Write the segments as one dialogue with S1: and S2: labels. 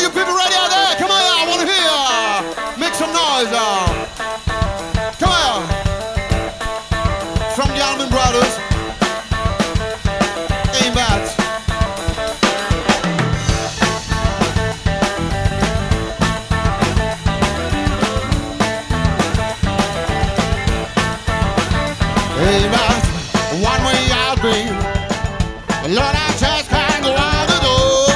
S1: you people ready out there? Come on, I want to hear you. Make some noise. Come on. From the Allman Brothers. Ain't bad. Ain't bad. One way I'll be. Lord, I just can't go out the door.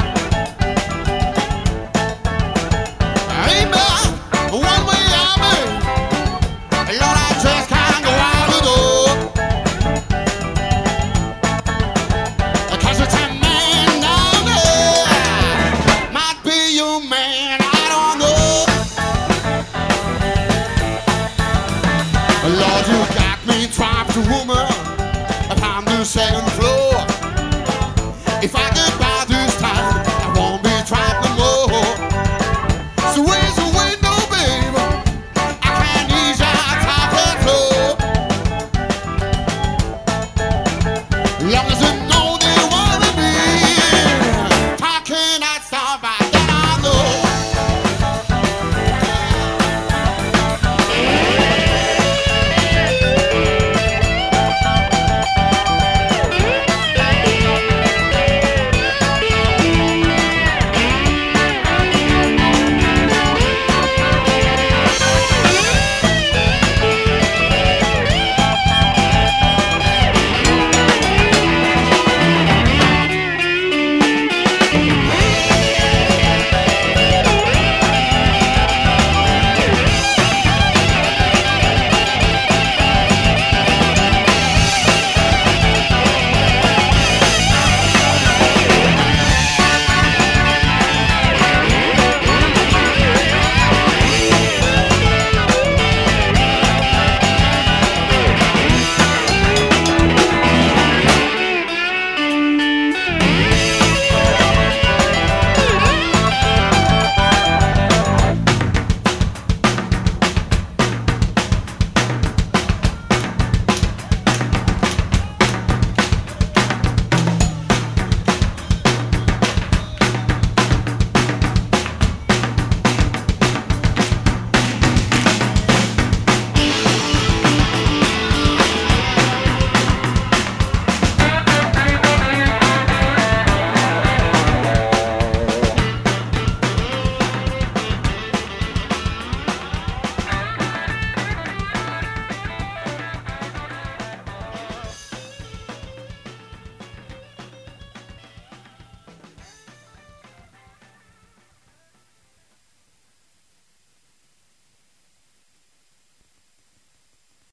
S1: Amen. One way I'll be. Lord, I just can't go out the door. 'Cause it's a man down there. Might be your man, I don't know. Lord, you got me trapped to woman upon the second floor. If I get by this time, I won't be trapped no more. So raise the window, babe. I can't ease out top and floor. Long as